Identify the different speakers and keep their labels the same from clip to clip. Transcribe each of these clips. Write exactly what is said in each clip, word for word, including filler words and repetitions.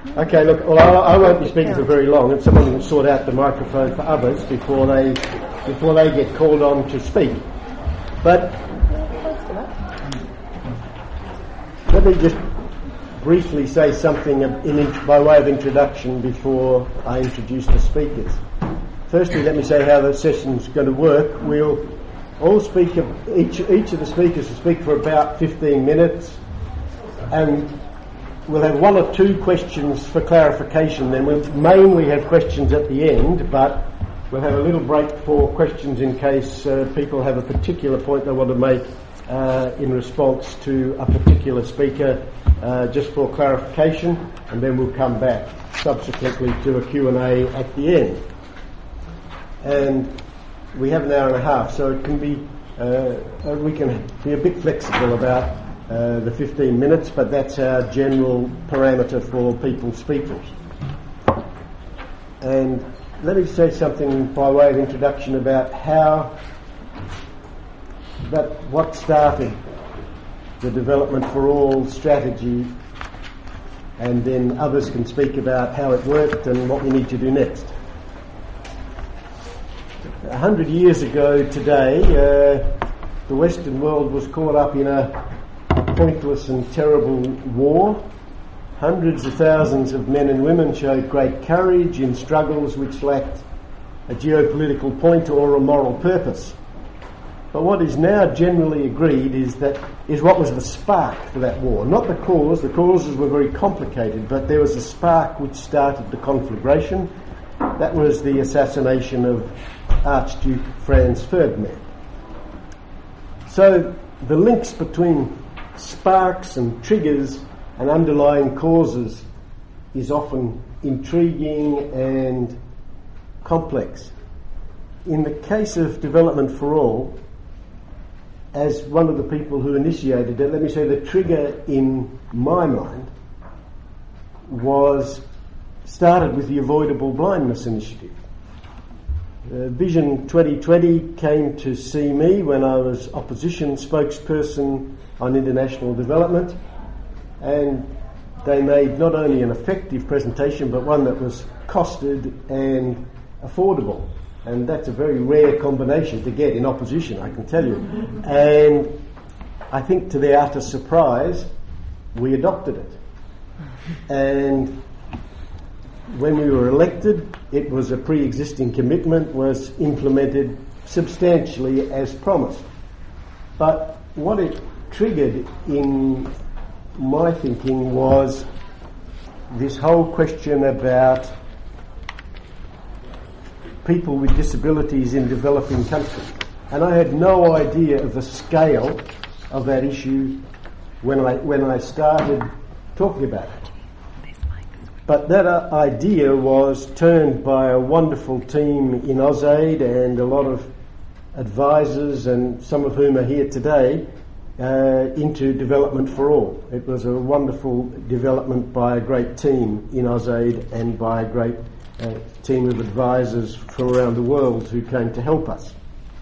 Speaker 1: Okay, look, well, I, I won't be speaking for very long, and someone will sort out the microphone for others before they before they get called on to speak. But let me just briefly say something in, in, by way of introduction before I introduce the speakers. Firstly, let me say how the session's going to work. We'll all speak, each, each of the speakers will speak for about fifteen minutes, and we'll have one or two questions for clarification. Then we'll mainly have questions at the end, but we'll have a little break for questions in case uh, people have a particular point they want to make uh, in response to a particular speaker, uh, just for clarification, and then we'll come back subsequently to a Q and A at the end. And we have an hour and a half, so it can be uh, we can be a bit flexible about uh, the fifteen minutes, but that's our general parameter for people speakers. And let me say something by way of introduction about how that what started the Development for All strategy, and then others can speak about how it worked and what we need to do next. A hundred years ago today, uh, the Western world was caught up in a pointless and terrible war. Hundreds of thousands of men and women showed great courage in struggles which lacked a geopolitical point or a moral purpose. But what is now generally agreed is that is what was the spark for that war, not the cause. The causes were very complicated, but there was a spark which started the conflagration. That was the assassination of Archduke Franz Ferdinand. So the links between sparks and triggers and underlying causes is often intriguing and complex. In the case of Development for All, as one of the people who initiated it, let me say the trigger in my mind was started with the Avoidable Blindness Initiative. Uh, Vision twenty twenty came to see me when I was opposition spokesperson on international development, and they made not only an effective presentation but one that was costed and affordable, and that's a very rare combination to get in opposition, I can tell you. And I think to their utter surprise we adopted it, and when we were elected, it was a pre-existing commitment, was implemented substantially as promised. But what it triggered in my thinking was this whole question about people with disabilities in developing countries. And I had no idea of the scale of that issue when I when I started talking about it. But that uh, idea was turned by a wonderful team in AusAid and a lot of advisors, and some of whom are here today, uh, into Development for All. It was a wonderful development by a great team in AusAid and by a great uh, team of advisors from around the world who came to help us.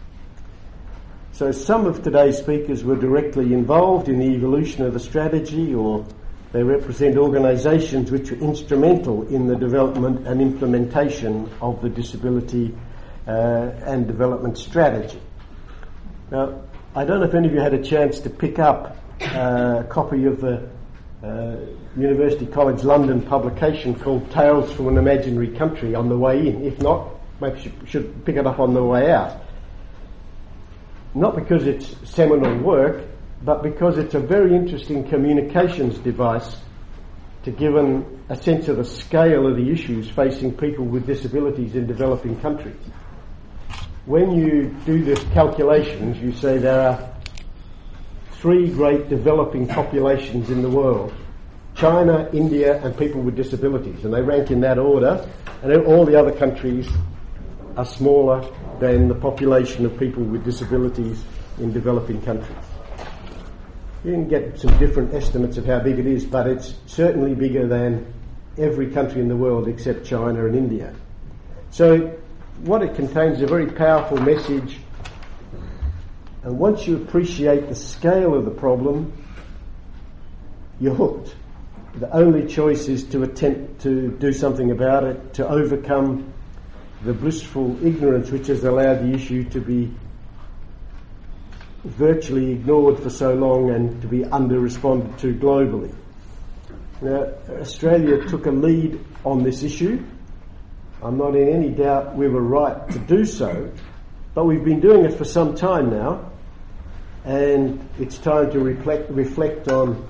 Speaker 1: So some of today's speakers were directly involved in the evolution of the strategy, or they represent organisations which were instrumental in the development and implementation of the disability uh, and development strategy. Now, I don't know if any of you had a chance to pick up uh, a copy of the uh, University College London publication called Tales from an Imaginary Country on the way in. If not, maybe you should pick it up on the way out. Not because it's seminal work, but because it's a very interesting communications device to give an, a sense of the scale of the issues facing people with disabilities in developing countries. When you do the calculations, you say there are three great developing populations in the world: China, India, and people with disabilities, and they rank in that order, and all the other countries are smaller than the population of people with disabilities in developing countries. You can get some different estimates of how big it is, but it's certainly bigger than every country in the world except China and India. So what it contains is a very powerful message, and once you appreciate the scale of the problem, you're hooked. the only choice is to attempt to do something about it, to overcome the blissful ignorance which has allowed the issue to be virtually ignored for so long and to be under-responded to globally. Now, Australia took a lead on this issue. I'm not in any doubt we were right to do so, but we've been doing it for some time now, and it's time to reflect, reflect on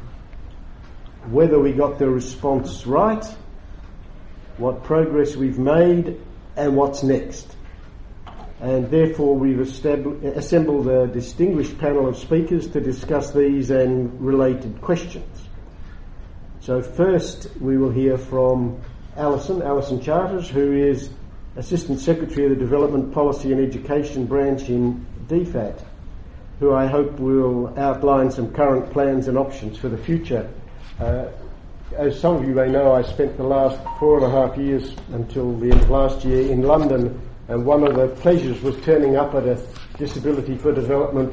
Speaker 1: whether we got the response right, what progress we've made, and what's next. And therefore we've estab- assembled a distinguished panel of speakers to discuss these and related questions. So first we will hear from Alison, Alison Charters, who is Assistant Secretary of the Development Policy and Education Branch in D FAT, who I hope will outline some current plans and options for the future. Uh, as some of you may know, I spent the last four and a half years until the end of last year in London, and one of the pleasures was turning up at a Disability for Development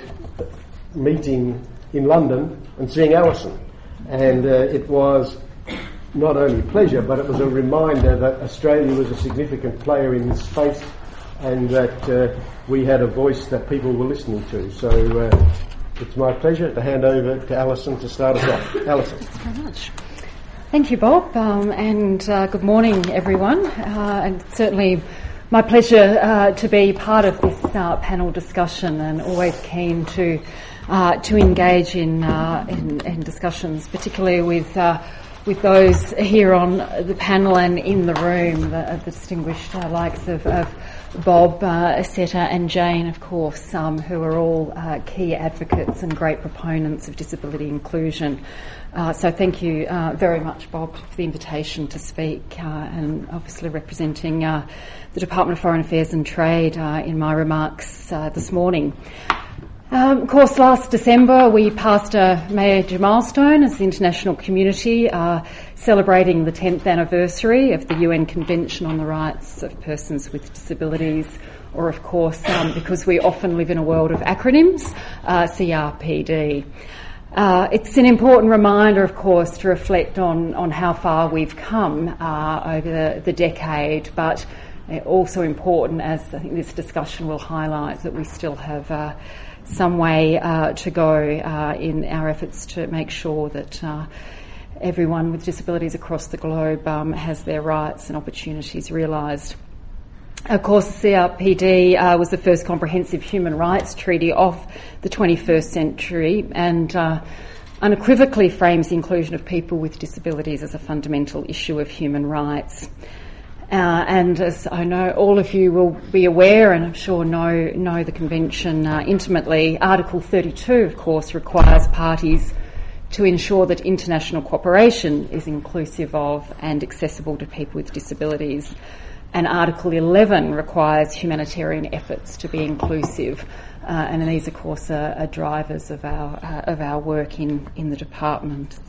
Speaker 1: meeting in London and seeing Alison. And uh, it was not only pleasure, but it was a reminder that Australia was a significant player in this space and that uh, we had a voice that people were listening to. So uh, it's my pleasure to hand over to Alison to start us off. Alison.
Speaker 2: Thanks very much. Thank you, Bob, um, and uh, good morning, everyone. Uh, and certainly my pleasure uh, to be part of this uh, panel discussion, and always keen to uh, to engage in, uh, in in discussions, particularly with uh, with those here on the panel and in the room, the, the distinguished uh, likes of, of Bob, uh, Seta and Jane, of course, um, who are all uh, key advocates and great proponents of disability inclusion. Uh, so thank you uh, very much, Bob, for the invitation to speak, uh, and obviously representing uh, the Department of Foreign Affairs and Trade uh, in my remarks uh, this morning. Um, of course, last December we passed a major milestone as the international community, uh, celebrating the tenth anniversary of the U N Convention on the Rights of Persons with Disabilities, or of course, um, because we often live in a world of acronyms, uh, C R P D. Uh, it's an important reminder, of course, to reflect on, on how far we've come uh, over the, the decade, but also important, as I think this discussion will highlight, that we still have uh, some way uh, to go uh, in our efforts to make sure that uh, everyone with disabilities across the globe um, has their rights and opportunities realised. Of course, the C R P D uh, was the first comprehensive human rights treaty of the twenty-first century, and uh, unequivocally frames the inclusion of people with disabilities as a fundamental issue of human rights. Uh, and as I know all of you will be aware, and I'm sure know, know the Convention uh, intimately, Article thirty-two, of course, requires parties to ensure that international cooperation is inclusive of and accessible to people with disabilities. And Article eleven requires humanitarian efforts to be inclusive. Uh, and these, of course, are, are drivers of our uh, of our work in, in the department.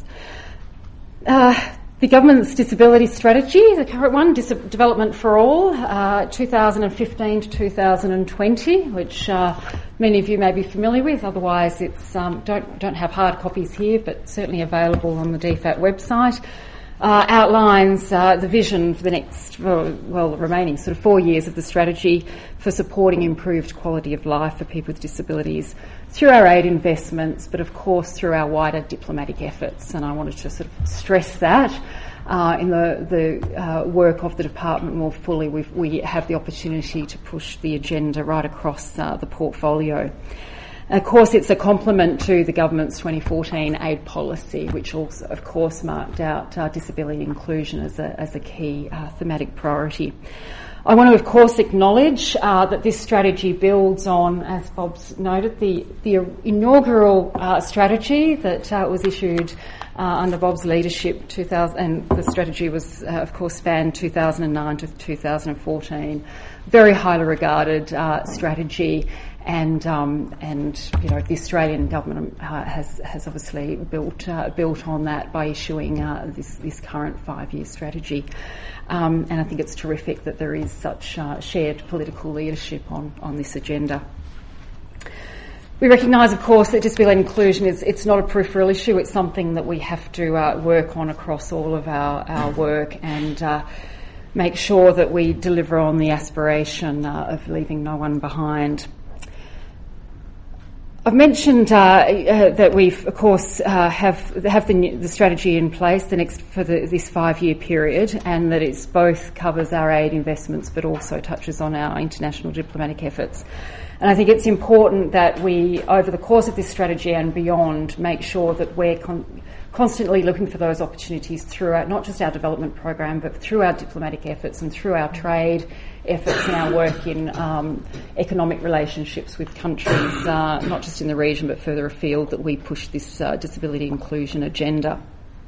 Speaker 2: Uh, The government's disability strategy, the current one, Dis- Development for All, uh, two thousand fifteen to two thousand twenty, which uh, many of you may be familiar with. Otherwise, it's um, don't don't have hard copies here, but certainly available on the D FAT website. Uh, outlines uh, the vision for the next, well, well, the remaining sort of four years of the strategy for supporting improved quality of life for people with disabilities through our aid investments, but of course through our wider diplomatic efforts. And I wanted to sort of stress that uh, in the, the uh, work of the department more fully. We've, we have the opportunity to push the agenda right across uh, the portfolio. Of course, it's a complement to the government's twenty fourteen aid policy, which also, of course, marked out uh, disability inclusion as a, as a key uh, thematic priority. I want to, of course, acknowledge uh, that this strategy builds on, as Bob's noted, the, the inaugural uh, strategy that uh, was issued uh, under Bob's leadership, two thousand, and the strategy was, uh, of course, spanned two thousand nine to two thousand fourteen. Very highly regarded uh, strategy. And um, and you know the Australian government uh, has has obviously built uh, built on that by issuing uh, this this current five-year strategy, um, and I think it's terrific that there is such uh, shared political leadership on on this agenda. We recognise, of course, that disability inclusion is it's not a peripheral issue. It's something that we have to uh, work on across all of our, our work and uh, make sure that we deliver on the aspiration uh, of leaving no one behind. I've mentioned uh, uh, that we've, of course, uh, have have the, new, the strategy in place the next for the, this five-year period, and that it's both covers our aid investments but also touches on our international diplomatic efforts. And I think it's important that we, over the course of this strategy and beyond, make sure that we're con- constantly looking for those opportunities throughout not just our development program, but through our diplomatic efforts and through our trade efforts and our work in um, economic relationships with countries, uh, not just in the region but further afield, that we push this uh, disability inclusion agenda.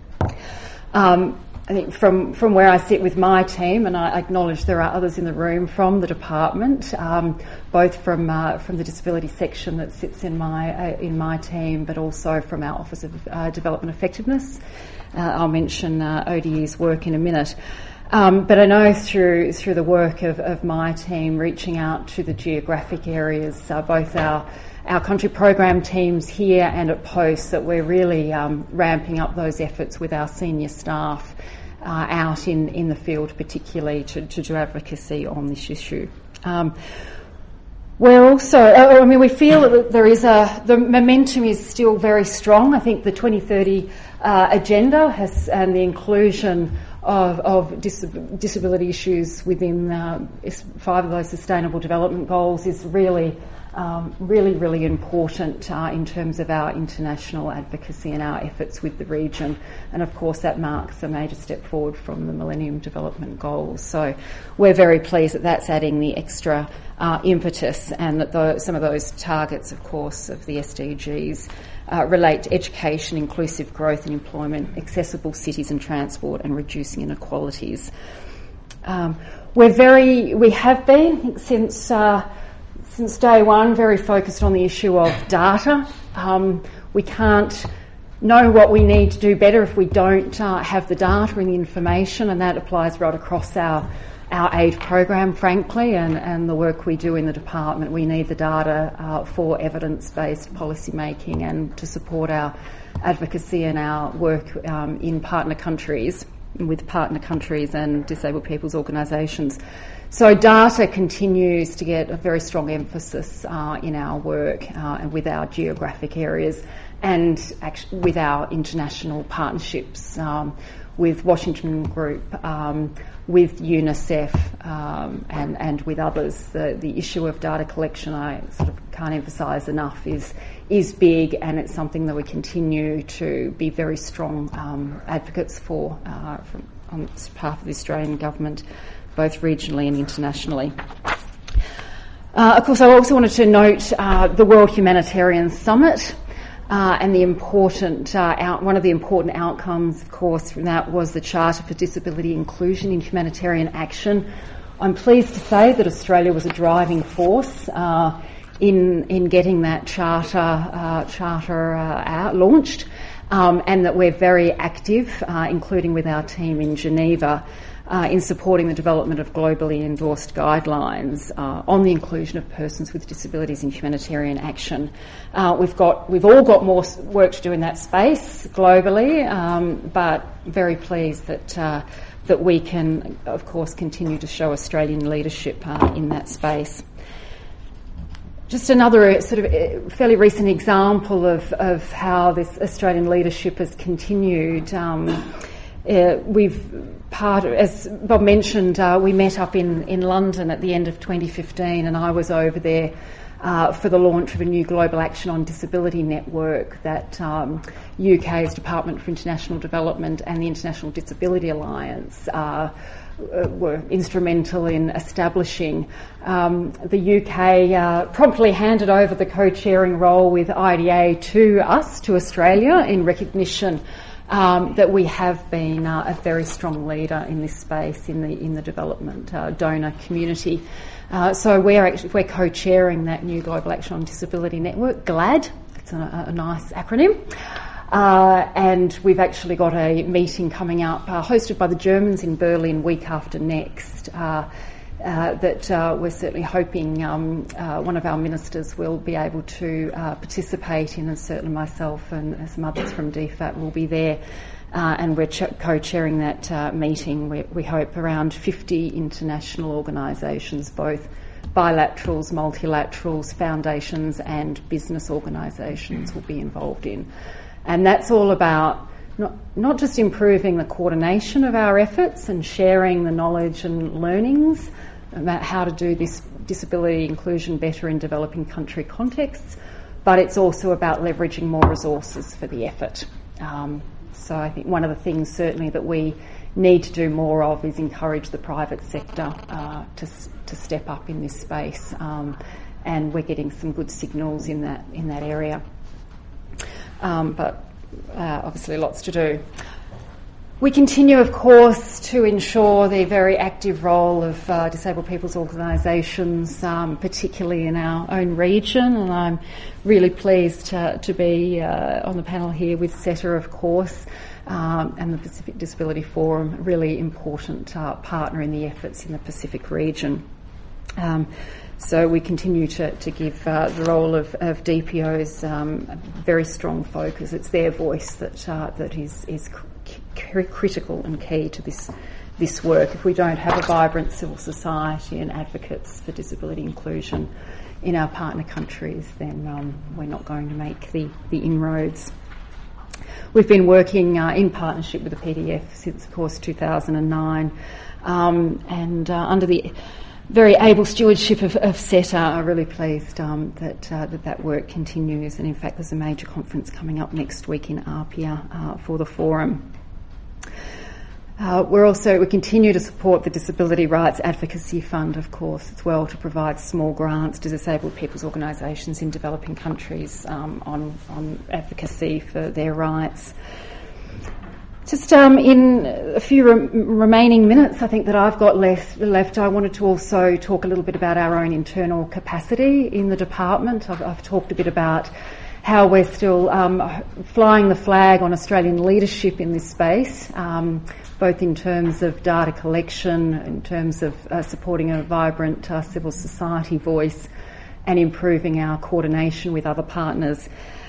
Speaker 2: Um, I think from, from where I sit with my team, and I acknowledge there are others in the room from the department, um, both from uh, from the disability section that sits in my uh, in my team, but also from our Office of uh, Development Effectiveness. Uh, I'll mention uh, O D E's work in a minute. Um, but I know through through the work of, of my team, reaching out to the geographic areas, uh, both our our country program teams here and at Post, that we're really um, ramping up those efforts with our senior staff uh, out in, in the field, particularly to, to do advocacy on this issue. Um, We're also, I mean, we feel that there is a, the momentum is still very strong. I think the twenty thirty uh, agenda has, and the inclusion of, of dis- disability issues within uh, five of those sustainable development goals is really, um, really, really important uh, in terms of our international advocacy and our efforts with the region. And of course that marks a major step forward from the Millennium Development Goals. So we're very pleased that that's adding the extra Uh, impetus, and that the, some of those targets, of course, of the S D Gs uh, relate to education, inclusive growth and employment, accessible cities and transport, and reducing inequalities. Um, we're very, we have been, I think, since uh, since day one, very focused on the issue of data. Um, we can't know what we need to do better if we don't uh, have the data and the information, and that applies right across our our aid program, frankly, and, and the work we do in the department. We need the data uh, for evidence-based policy making and to support our advocacy and our work um, in partner countries, with partner countries and disabled people's organisations. So data continues to get a very strong emphasis uh, in our work uh, and with our geographic areas, and actually with our international partnerships um, with Washington Group, um, with UNICEF um, and, and with others. The, the issue of data collection, I sort of can't emphasise enough, is is big, and it's something that we continue to be very strong um, advocates for uh, from, on behalf of the Australian government, both regionally and internationally. Uh, of course, I also wanted to note uh, the World Humanitarian Summit. Uh, and the important, uh, out, one of the important outcomes, of course, from that was the Charter for Disability Inclusion in Humanitarian Action. I'm pleased to say that Australia was a driving force uh, in in getting that charter uh, charter uh, out, launched, um, and that we're very active, uh, including with our team in Geneva, Uh, in supporting the development of globally endorsed guidelines uh, on the inclusion of persons with disabilities in humanitarian action. Uh, we've got, we've all got more work to do in that space globally, um, but very pleased that uh, that we can, of course, continue to show Australian leadership uh, in that space. Just another sort of fairly recent example of, of how this Australian leadership has continued. Um, uh, we've Part of, as Bob mentioned, uh, we met up in, in London at the end of twenty fifteen, and I was over there uh, for the launch of a new global action on disability network that um, U K's Department for International Development and the International Disability Alliance uh, were instrumental in establishing. Um, the U K uh, promptly handed over the co-chairing role with I D A to us, to Australia, in recognition Um, that we have been uh, a very strong leader in this space in the in the development uh, donor community. Uh, so we're actually we're co-chairing that new Global Action on Disability Network, GLAD. It's a, a nice acronym. Uh, and we've actually got a meeting coming up, uh, hosted by the Germans in Berlin week after next. Uh, uh, that uh, we're certainly hoping um, uh, one of our ministers will be able to uh, participate in, and certainly myself and some others from D FAT will be there. Uh, and we're ch- co-chairing that uh, meeting. We, we hope around fifty international organisations, both bilaterals, multilaterals, foundations and business organisations will be involved in. And that's all about not, not just improving the coordination of our efforts and sharing the knowledge and learnings about how to do this disability inclusion better in developing country contexts, but it's also about leveraging more resources for the effort. Um, So I think one of the things certainly that we need to do more of is encourage the private sector uh, to to step up in this space, um, and we're getting some good signals in that in that area. Um, but uh, obviously, lots to do. We continue, of course, to ensure the very active role of uh, disabled people's organisations, um, particularly in our own region, and I'm really pleased to, to be uh, on the panel here with SETA, of course, um, and the Pacific Disability Forum, a really important uh, partner in the efforts in the Pacific region. Um, so we continue to, to give uh, the role of, of D P Os um, a very strong focus. It's their voice that uh, that is is very critical and key to this this work. If we don't have a vibrant civil society and advocates for disability inclusion in our partner countries, then um, we're not going to make the, the inroads. We've been working uh, in partnership with the P D F since, of course, two thousand nine, um, and uh, under the very able stewardship of, of SETA, I'm really pleased um, that, uh, that that work continues. And in fact, there's a major conference coming up next week in Apia uh, for the forum. Uh, we're also, we continue to support the Disability Rights Advocacy Fund, of course, as well, to provide small grants to disabled people's organisations in developing countries um, on, on advocacy for their rights. Just um, in a few re- remaining minutes, I think that I've got left, left, I wanted to also talk a little bit about our own internal capacity in the department. I've, I've talked a bit about how we're still um, flying the flag on Australian leadership in this space, um, both in terms of data collection, in terms of uh, supporting a vibrant uh, civil society voice, and improving our coordination with other partners.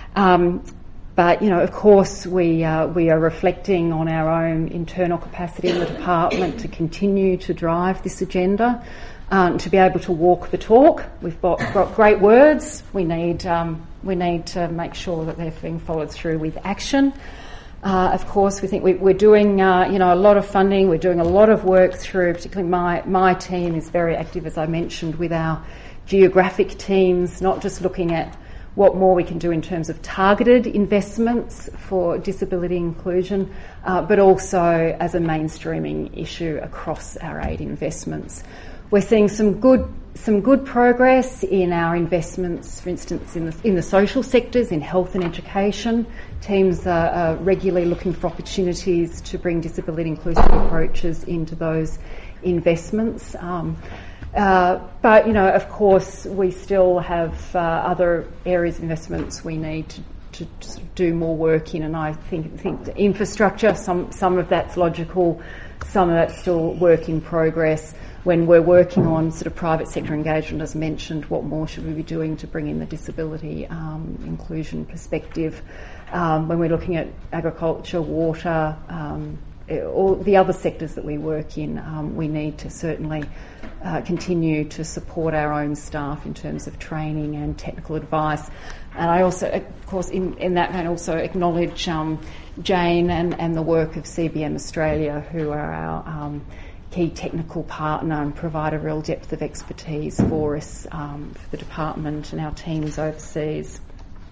Speaker 2: Um, But, you know, of course, we uh, we are reflecting on our own internal capacity in the department to continue to drive this agenda, um, to be able to walk the talk. We've got, got great words. We need um, we need to make sure that they're being followed through with action. Uh, of course, we think we, we're doing, uh, you know, a lot of funding. We're doing a lot of work through, particularly my my team is very active, as I mentioned, with our geographic teams, not just looking at what more we can do in terms of targeted investments for disability inclusion, uh, but also as a mainstreaming issue across our aid investments. We're seeing some good some good progress in our investments, for instance, in the, in the social sectors, in health and education. Teams are, are regularly looking for opportunities to bring disability inclusive approaches into those investments. Um, Uh, but, you know, of course, we still have uh, other areas of investments we need to, to, to do more work in, and I think think the infrastructure, some some of that's logical, some of that's still work in progress. When we're working on sort of private sector engagement, as mentioned, what more should we be doing to bring in the disability um, inclusion perspective? Um, when we're looking at agriculture, water, um, all the other sectors that we work in, um, we need to certainly uh, continue to support our own staff in terms of training and technical advice. And I also, of course, in, in that vein, also acknowledge um, Jane and, and the work of C B M Australia, who are our um, key technical partner and provide a real depth of expertise for us, um, for the department and our teams overseas.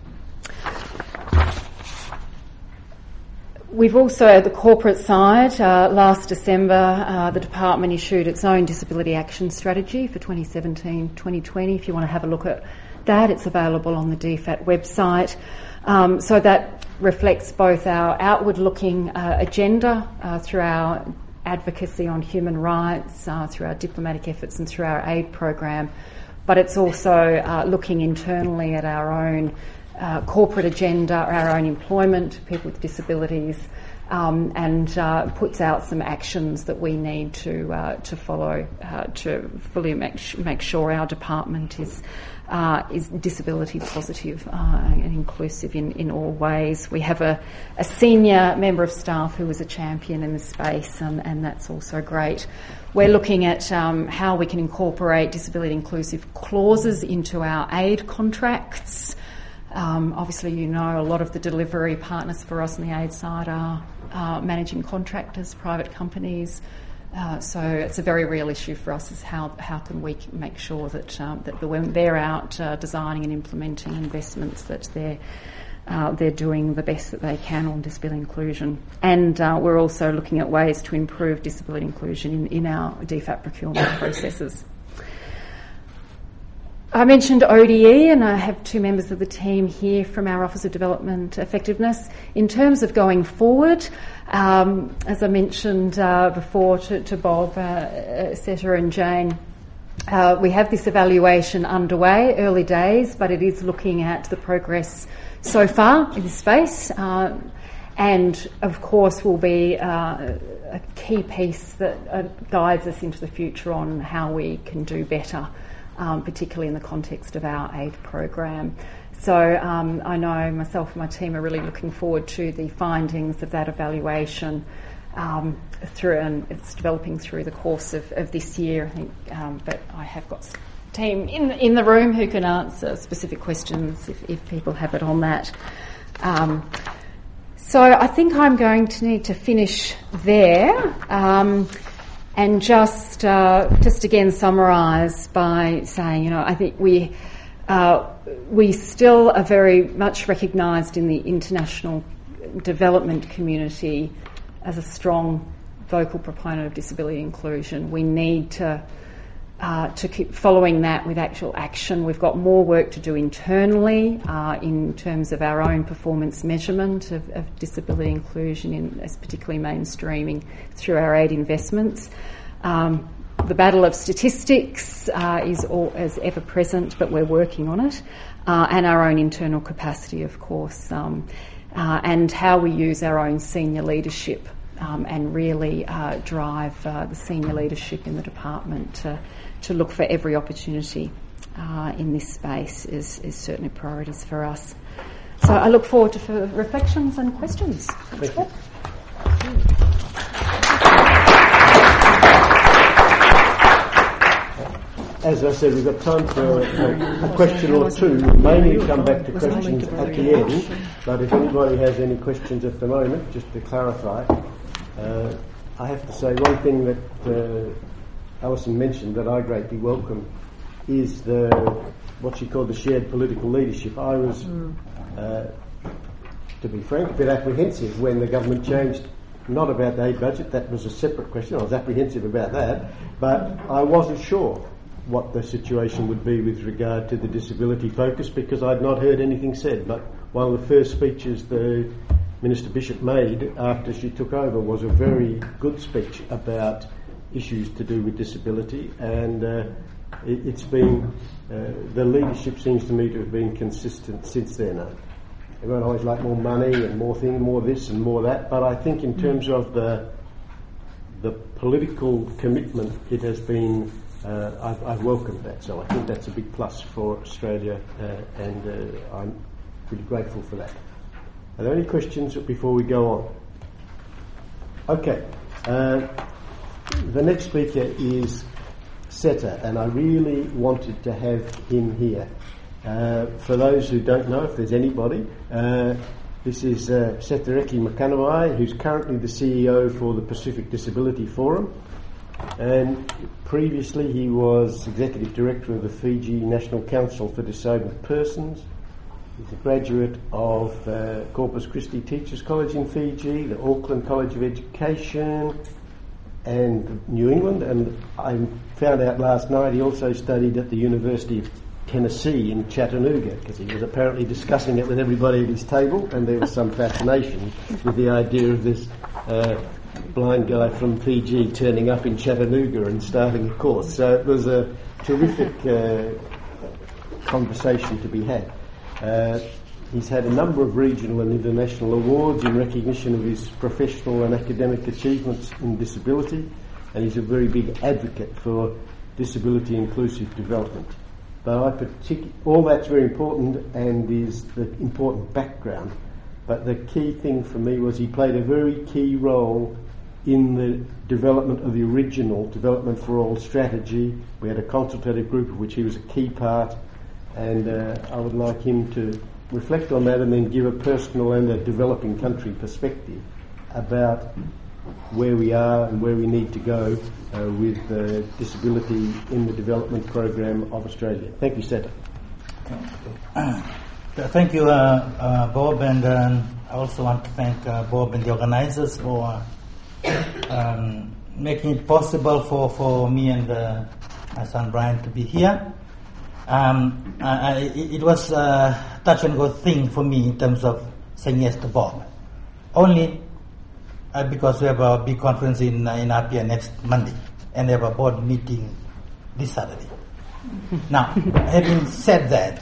Speaker 2: We've also, at the corporate side, uh, last December, uh, the department issued its own disability action strategy for twenty seventeen twenty twenty. If you want to have a look at that, it's available on the D FAT website. Um, so that reflects both our outward-looking uh, agenda uh, through our advocacy on human rights, uh, through our diplomatic efforts and through our aid program, but it's also uh, looking internally at our own Uh, corporate agenda, our own employment, people with disabilities, um, and uh, puts out some actions that we need to uh, to follow uh, to fully make sh- make sure our department is uh, is disability positive uh, and inclusive in, in all ways. We have a, a senior member of staff who is a champion in the space, um, and that's also great. We're looking at um, how we can incorporate disability inclusive clauses into our aid contracts. Um, obviously, you know, a lot of the delivery partners for us on the aid side are uh, managing contractors, private companies. Uh, so it's a very real issue for us: is how how can we make sure that um, that when they're out uh, designing and implementing investments, that they're uh, they're doing the best that they can on disability inclusion. And uh, we're also looking at ways to improve disability inclusion in, in our D FAT procurement processes. I mentioned O D E, and I have two members of the team here from our Office of Development Effectiveness. In terms of going forward, um, as I mentioned uh, before to, to Bob, uh, Seta and Jane, uh, we have this evaluation underway, early days, but it is looking at the progress so far in this space, uh, and of course will be uh, a key piece that uh, guides us into the future on how we can do better. Um, particularly in the context of our aid program. So um, I know myself and my team are really looking forward to the findings of that evaluation um, through, and it's developing through the course of, of this year, I think. Um, but I have got a team in in the room who can answer specific questions if, if people have it on that. Um, so I think I'm going to need to finish there. Um, And just uh, just again summarise by saying, you know, I think we uh, we still are very much recognised in the international development community as a strong vocal proponent of disability inclusion. We need to uh, to keep following that with actual action. We've got more work to do internally uh, in terms of our own performance measurement of, of disability inclusion, in, as particularly mainstreaming through our aid investments. Um, the battle of statistics uh, is all, as ever present, but we're working on it, uh, and our own internal capacity, of course, um, uh, and how we use our own senior leadership um, and really uh, drive uh, the senior leadership in the department to, to look for every opportunity uh, in this space is, is certainly priorities for us. So I look forward to further reflections and questions.
Speaker 1: Thank you. As I said, we've got time for a, a question or two. We may need to come back to questions at the end, but if anybody has any questions at the moment, just to clarify, uh, I have to say one thing that uh, Alison mentioned that I greatly welcome is the what she called the shared political leadership. I was, uh, to be frank, a bit apprehensive when the government changed, not about the aid budget, that was a separate question. I was apprehensive about that, but I wasn't sure what the situation would be with regard to the disability focus because I'd not heard anything said. But one of the first speeches the Minister Bishop made after she took over was a very good speech about issues to do with disability, and uh, it, it's been, uh, the leadership seems to me to have been consistent since then. Uh, everyone always like more money and more thing, more this and more that, but I think in terms of the the political commitment, it has been Uh, I've, I've welcomed that, so I think that's a big plus for Australia, uh, and uh, I'm really grateful for that. Are there any questions before we go on? Okay, uh, the next speaker is Seta, and I really wanted to have him here. Uh, for those who don't know, if there's anybody, uh, this is uh, Setareki Makanawai, who's currently the C E O for the Pacific Disability Forum. And previously he was Executive Director of the Fiji National Council for Disabled Persons. He's a graduate of uh, Corpus Christi Teachers College in Fiji, the Auckland College of Education and New England, and I found out last night he also studied at the University of Tennessee in Chattanooga, because he was apparently discussing it with everybody at his table, and there was some fascination with the idea of this uh, blind guy from Fiji turning up in Chattanooga and starting a course. So it was a terrific uh, conversation to be had. Uh, He's had a number of regional and international awards in recognition of his professional and academic achievements in disability, and he's a very big advocate for disability inclusive development. Though I partic- all that's very important and is the important background, but the key thing for me was he played a very key role in the development of the original Development for All strategy. We had a consultative group of which he was a key part, and uh, I would like him to reflect on that and then give a personal and a developing country perspective about where we are and where we need to go uh, with uh, disability in the development program of Australia. Thank you, Seta.
Speaker 3: Uh, thank you, uh, uh, Bob, and um, I also want to thank uh, Bob and the organisers for um, making it possible for, for me and uh, my son Brian to be here. Um, I, I, it was a touch and go thing for me in terms of saying yes to Bob. Only uh, because we have a big conference in uh, in Apia next Monday, and we have a board meeting this Saturday. Now, having said that,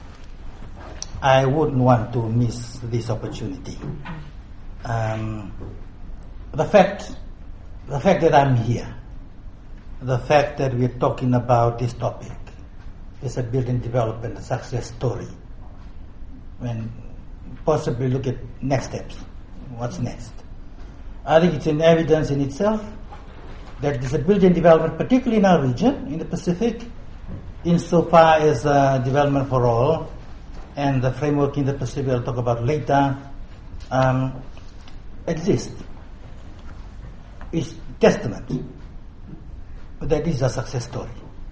Speaker 3: I wouldn't want to miss this opportunity. Um, the fact, the fact that I'm here, the fact that we're talking about this topic, disability and development, a success story, and possibly look at next steps. What's next? I think it's in evidence in itself that disability and development, particularly in our region, in the Pacific, insofar as uh, development for all, and the framework in the Pacific I'll talk about later, um, exists. It's testament that is a success story.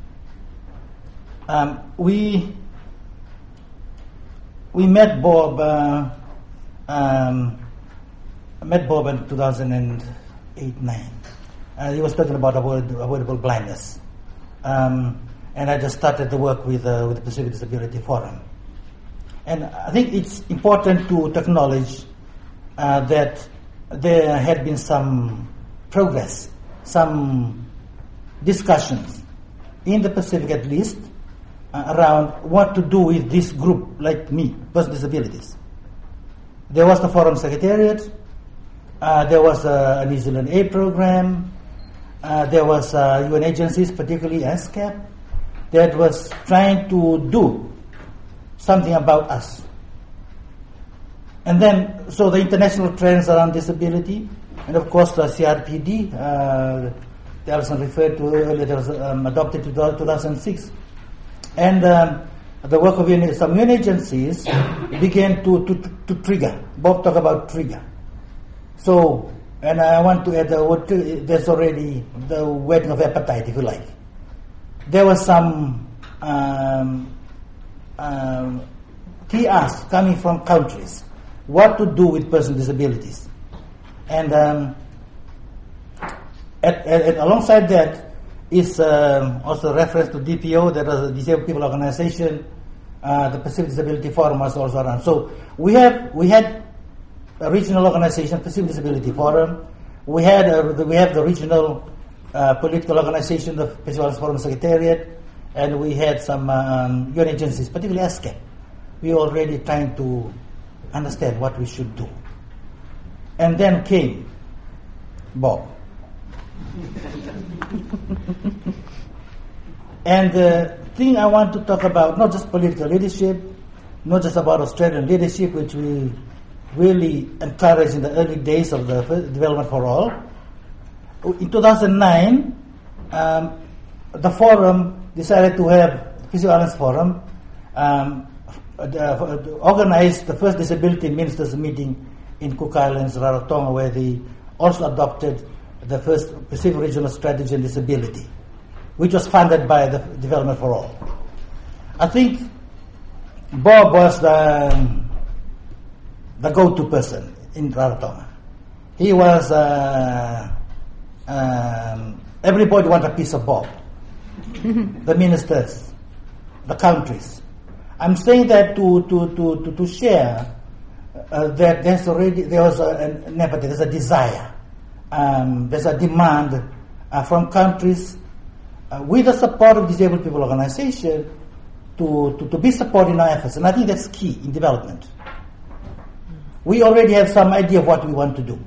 Speaker 3: Um, we we met Bob uh, um, met Bob in two thousand eight nine. Uh, he was talking about avoid, avoidable blindness, um, and I just started to work with uh, with the Pacific Disability Forum. And I think it's important to, to acknowledge uh, that there had been some progress, some discussions in the Pacific at least, uh, around what to do with this group like me, person with disabilities. There was the Forum Secretariat, uh, there was a, a New Zealand aid program, uh, there was uh, U N agencies, particularly ASCAP, that was trying to do something about us. And then, so the international trends around disability, and of course the C R P D, uh, that Alison referred to earlier, that was um, adopted in two thousand six. And um, the work of un- some U N agencies began to, to, to trigger. Bob talked about trigger. So, and I want to add the word, there's already the wedding of appetite, if you like. There was some um, um, key asks coming from countries, what to do with persons with disabilities. And um, at, at, at, alongside that is um, also reference to D P O, that is a Disabled People Organization. Uh, the Pacific Disability Forum was also around. So we have we had a regional organization, Pacific Disability Forum. We had a, we have the regional uh, political organization, the Pacific Forum Secretariat, and we had some um, U N agencies, particularly ASCAP. We were already trying to understand what we should do. And then came Bob. And the thing I want to talk about, not just political leadership, not just about Australian leadership, which we really encouraged in the early days of the Development for All. In two thousand nine, um, the forum decided to have, Pacific Islands Forum, um, uh, organized the first disability ministers meeting in Cook Islands, Rarotonga, where they also adopted the first Pacific Regional Strategy on Disability, which was funded by the Development for All. I think Bob was the, the go-to person in Rarotonga. He was, uh, um, everybody wanted a piece of Bob. The ministers, the countries. I'm saying that to, to, to, to, to share uh, that there's already, there was a, an there's a desire, um, there's a demand uh, from countries uh, with the support of Disabled People Organization to, to, to be supporting our efforts. And I think that's key in development. we already have some idea of what we want to do.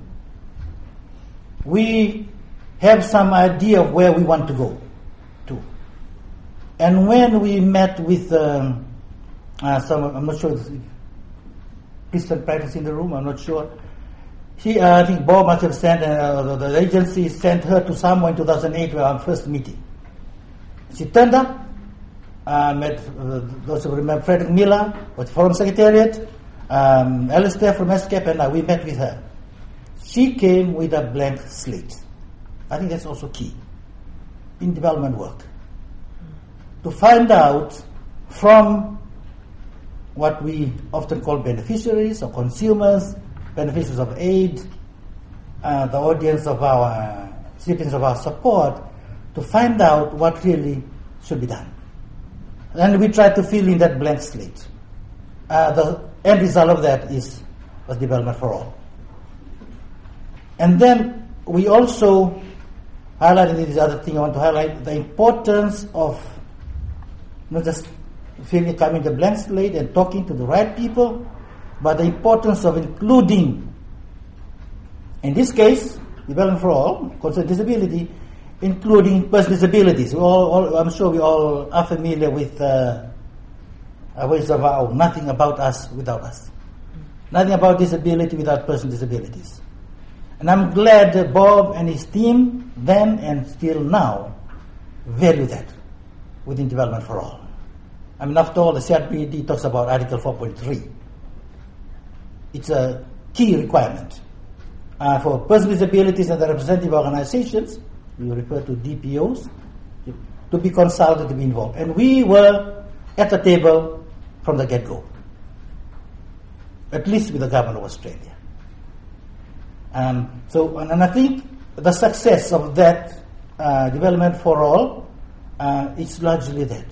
Speaker 3: We have some idea of where we want to go to. And when we met with um, uh, some, I'm not sure if Christian practice in the room, I'm not sure. She, uh, I think Bob must have sent, uh, the, the agency sent her to somewhere in two thousand eight, our first meeting. She turned up, uh, met uh, those who remember Frederick Miller, was Forum Secretariat, um, Alistair from S C A P, and uh, we met with her. She came with a blank slate. I think that's also key in development work. To find out from what we often call beneficiaries or consumers, beneficiaries of aid, uh, the audience of our recipients of our support, to find out what really should be done. And we try to fill in that blank slate. Uh, the end result of that is was development for all. And then we also highlighted this other thing I want to highlight, the importance of not just filling coming the blank slate and talking to the right people, but the importance of including, in this case, development for all, concerning disability, including person disabilities. We all, all, I'm sure we all are familiar with uh, ways of our nothing about us without us. Nothing about disability without person disabilities. And I'm glad that Bob and his team, then and still now, value that within Development for All. I mean, after all, the C R P D talks about Article four point three. It's a key requirement. Uh, for person with disabilities and the representative organizations, we refer to D P Os, to be consulted, to be involved. And we were at the table from the get-go, at least with the government of Australia. Um, so, and, and I think the success of that uh, Development for All uh, is largely that.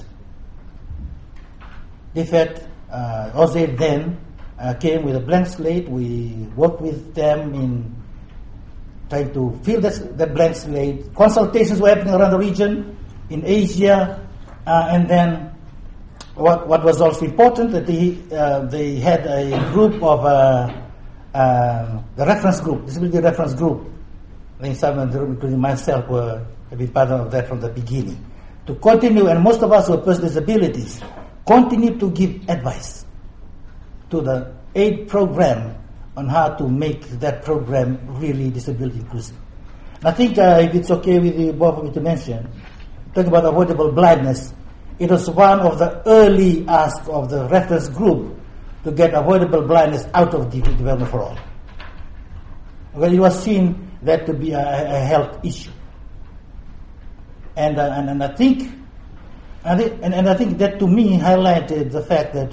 Speaker 3: In fact, uh, O Z then uh, came with a blank slate. We worked with them in trying to fill that, that blank slate. Consultations were happening around the region, in Asia, uh, and then what, what was also important, that they, uh, they had a group of uh, uh, the reference group, disability reference group. I think some of the room, including myself, were have been part of that from the beginning. To continue, and most of us who have person disabilities, continue to give advice to the aid program on how to make that program really disability inclusive. And I think uh, if it's okay with you, Bob, for me to mention, talking about avoidable blindness, it was one of the early asks of the reference group to get avoidable blindness out of the Development for All. Well, it was seen that to be a, a health issue. And, uh, and, and I think And, it, and, and I think that to me highlighted the fact that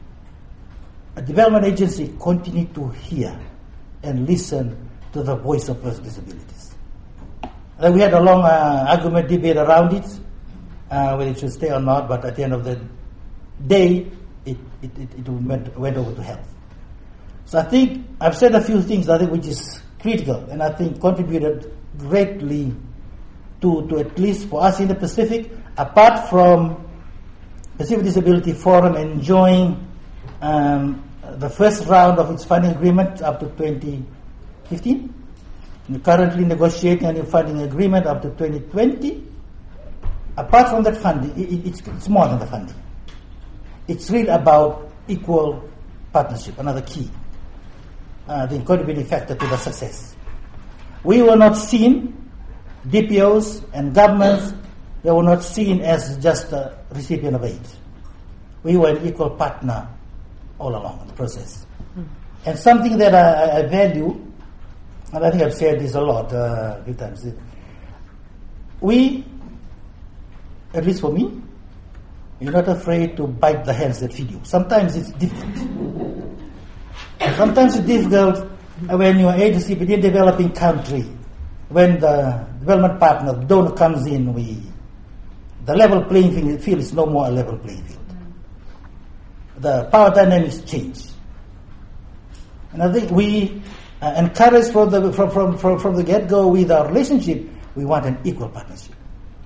Speaker 3: a development agency continued to hear and listen to the voice of person with disabilities. And we had a long uh, argument, debate around it, uh, whether it should stay or not, but at the end of the day, it, it, it, it went, went over to health. So I think I've said a few things I think which is critical and I think contributed greatly to, to at least for us in the Pacific, apart from Pacific Disability Forum enjoying um, the first round of its funding agreement up to twenty fifteen, and currently negotiating a new funding agreement up to twenty twenty. Apart from that funding, it, it's, it's more than the funding. It's really about equal partnership, another key, uh, the contributing factor to the success. We were not seen, D P Os and governments, they were not seen as just a recipient of aid. We were an equal partner all along in the process. Mm. And something that I, I value, and I think I've said this a lot, uh, a few times, we, at least for me, you're not afraid to bite the hands that feed you. Sometimes it's difficult. Sometimes it's difficult when you're agency within a developing country, when the development partner, the donor comes in, we the level playing field is no more a level playing field. The power dynamics change. And I think we uh, encourage from the, from, from, from, from the get-go with our relationship, we want an equal partnership.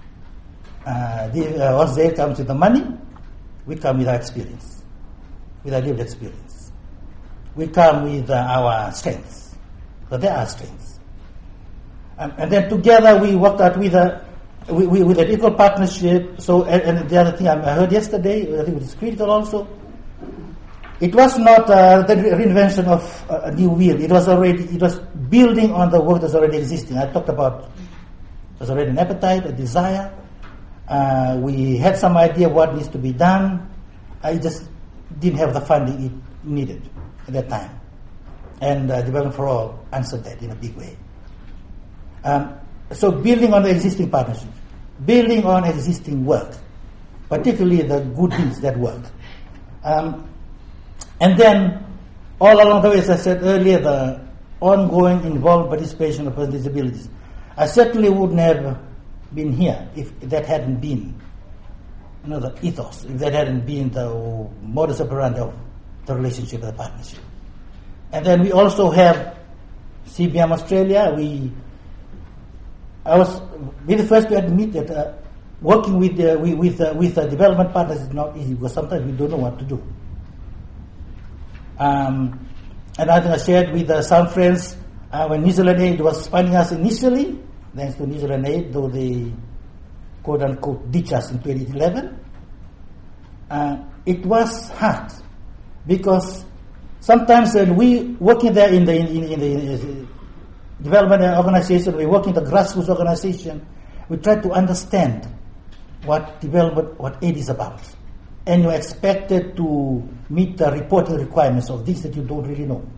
Speaker 3: Uh, the, uh, once they comes with the money, we come with our experience, with our lived experience. we come with uh, our strengths. So there are strengths. Um, and then together we worked out with a, with, with an equal partnership. So, and, and the other thing I heard yesterday, I think it was critical also, it was not uh, the reinvention of uh, a new wheel. It was already, it was building on the work that's already existing. I talked about there's already an appetite, a desire. Uh, we had some idea of what needs to be done. I just didn't have the funding it needed at that time. And uh, Development for All answered that in a big way. Um, so building on the existing partnership, building on existing work, particularly the good deeds that work. Um, and then, all along the way, as I said earlier, the ongoing involved participation of persons with disabilities. I certainly wouldn't have been here if that hadn't been, you know, the ethos, if that hadn't been the modus operandi of the relationship, the partnership. And then we also have C B M Australia. We, I was we the first to admit that uh, working with uh, with with, uh, with uh, development partners is not easy because sometimes we don't know what to do. Um, and I think I shared with uh, some friends uh, when New Zealand Aid was funding us initially, thanks to New Zealand Aid, though they quote unquote ditched us in twenty eleven. Uh, it was hard because sometimes when we working there in the in, in, in the in the development organization, we work in the grassroots organization, we try to understand what development, what aid is about. And you're expected to meet the reporting requirements of things that you don't really know.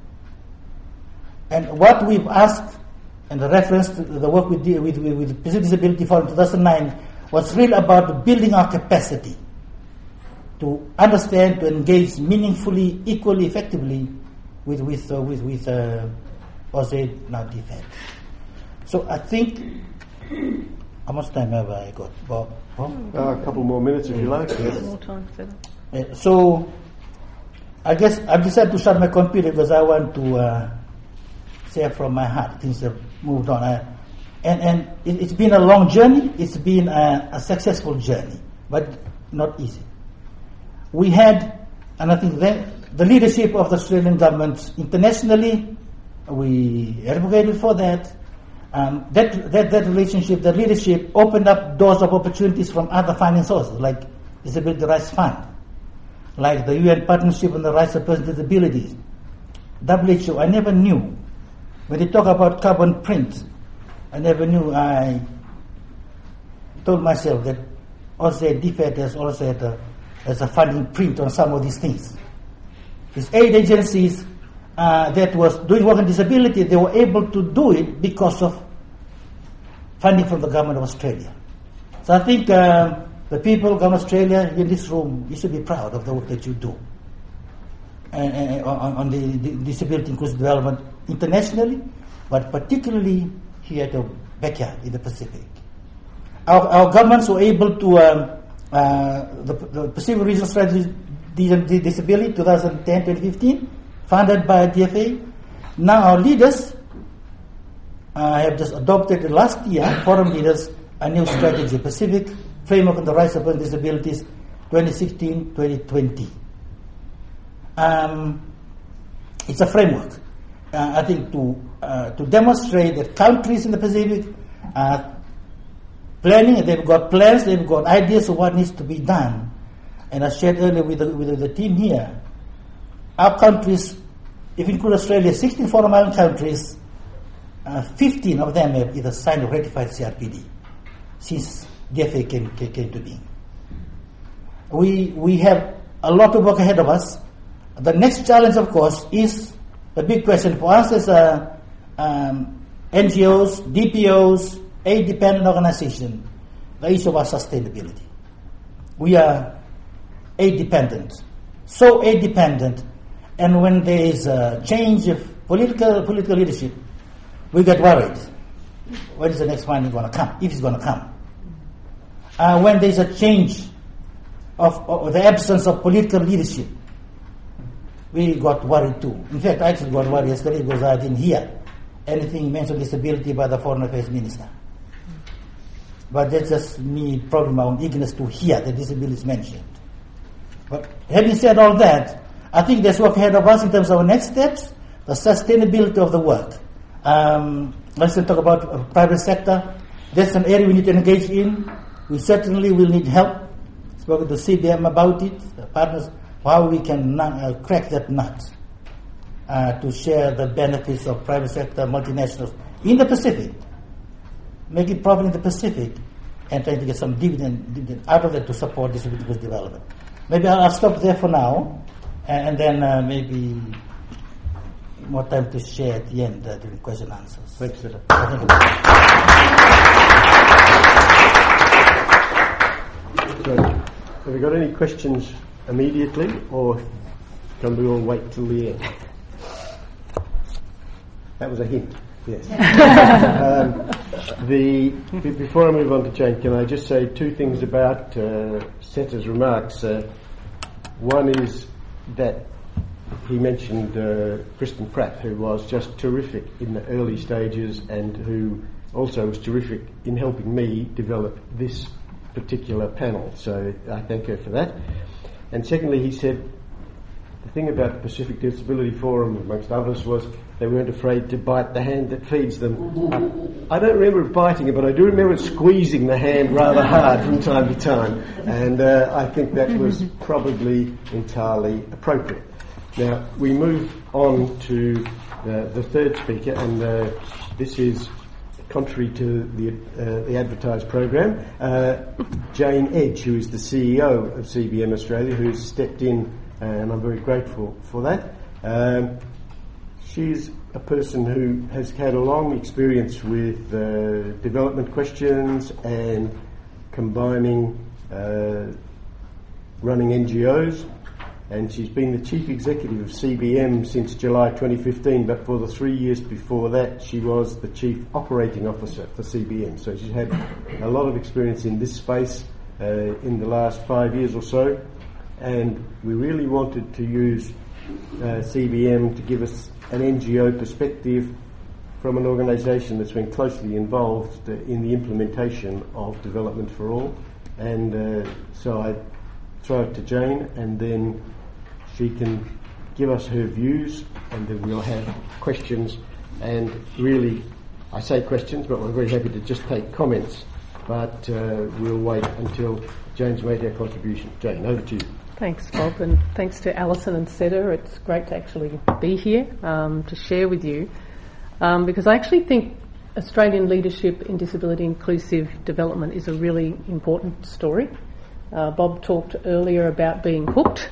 Speaker 3: And what we've asked, and the reference to the work we did with, with, with Pacific Disability Forum in two thousand nine, was really about building our capacity to understand, to engage meaningfully, equally, effectively with with uh, with with uh, AusAid, now D F A D. So I think, how much time have I got, Bob? Bob?
Speaker 1: Uh, a couple more minutes if you like. Yes.
Speaker 2: More time,
Speaker 3: uh, so I guess I've decided to shut my computer because I want to uh, say from my heart things have moved on. I, and and it, it's been a long journey. It's been a, a successful journey, but not easy. We had, and I think the, the leadership of the Australian government internationally, we advocated for that. Um, that, that that relationship, that leadership opened up doors of opportunities from other funding sources, like Disability Rights Fund, like the U N Partnership on the Rights of Persons with Disabilities, W H O. I never knew. When they talk about carbon print, I never knew. I told myself that also D F A D has also had a, has a funding print on some of these things. These aid agencies Uh, that was doing work on disability, they were able to do it because of funding from the government of Australia. So I think uh, the people of Australia in this room, you should be proud of the work that you do and, and on, on the, the disability inclusive development internationally, but particularly here at the backyard in the Pacific. Our, our governments were able to, um, uh, the, the Pacific Regional Strategy Disability twenty ten to twenty fifteen, funded by D F A. Now our leaders uh, have just adopted last year, forum leaders, a new strategy, Pacific Framework on the Rights of Persons with Disabilities, twenty sixteen to twenty twenty. Um, it's a framework, uh, I think, to uh, to demonstrate that countries in the Pacific are planning, they've got plans, they've got ideas of what needs to be done. And I shared earlier with the, with the team here, our countries, if you include Australia, sixteen foreign island countries, uh, fifteen of them have either signed or ratified C R P D since D F A came, came, came to being. We, we have a lot of work ahead of us. The next challenge, of course, is the big question for us as a, um, N G Os, D P Os, aid-dependent organization, the issue of our sustainability. We are aid-dependent, so aid-dependent. And when there is a change of political political leadership, we get worried. When is the next funding going to come? If it's going to come. Uh, when there is a change of, of the absence of political leadership, we got worried too. In fact, I actually got worried yesterday because I didn't hear anything mentioned disability by the Foreign Affairs Minister. But that's just me, probably my own eagerness to hear that disability is mentioned. But having said all that, I think there's work ahead of us in terms of our next steps, the sustainability of the work. Um, let's talk about uh, private sector. That's an area we need to engage in. We certainly will need help. Spoken to C B M about it, uh, partners, how we can uh, crack that nut uh, to share the benefits of private sector multinationals in the Pacific, make it profit in the Pacific, and trying to get some dividend, dividend out of it to support this development. Maybe I'll, I'll stop there for now, and, and then uh, maybe more time to share at the end uh, during question and answers.
Speaker 1: Thanks, sir. So, have we got any questions immediately, or can we all wait till the end? That was a hint. Yes. um, the b- before I move on to Jane, can I just say two things about uh, Seta's remarks? Uh, one is that he mentioned uh, Kristen Pratt, who was just terrific in the early stages and who also was terrific in helping me develop this particular panel. So I thank her for that. And secondly, he said the thing about the Pacific Disability Forum, amongst others, was they weren't afraid to bite the hand that feeds them. Uh, I don't remember biting it, but I do remember squeezing the hand rather hard from time to time. And uh, I think that was probably entirely appropriate. Now, we move on to uh, the third speaker, and uh, this is contrary to the, uh, the advertised program, uh, Jane Edge, who is the C E O of C B M Australia, who's stepped in, and I'm very grateful for that. Um, she's a person who has had a long experience with uh, development questions and combining uh, running N G Os, and she's been the chief executive of C B M since July twenty fifteen, but for the three years before that she was the chief operating officer for C B M. So she's had a lot of experience in this space uh, in the last five years or so, and we really wanted to use uh, C B M to give us an N G O perspective from an organisation that's been closely involved uh, in the implementation of Development for All. And uh, so I throw it to Jane, and then she can give us her views, and then we'll have questions. And really, I say questions, but we're very happy to just take comments. But uh, we'll wait until Jane's made her contribution. Jane, over to you.
Speaker 4: Thanks, Bob, and thanks to Alison and Seta. It's great to actually be here um, to share with you, um, because I actually think Australian leadership in disability inclusive development is a really important story. Uh, Bob talked earlier about being hooked.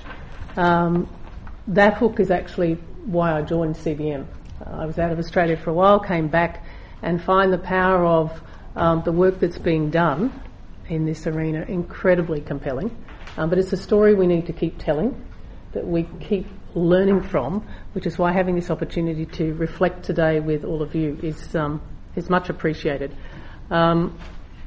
Speaker 4: Um, that hook is actually why I joined C B M. Uh, I was out of Australia for a while, came back, and find the power of um, the work that's being done in this arena incredibly compelling. Um, but it's a story we need to keep telling, that we keep learning from, which is why having this opportunity to reflect today with all of you is um, is much appreciated. Um,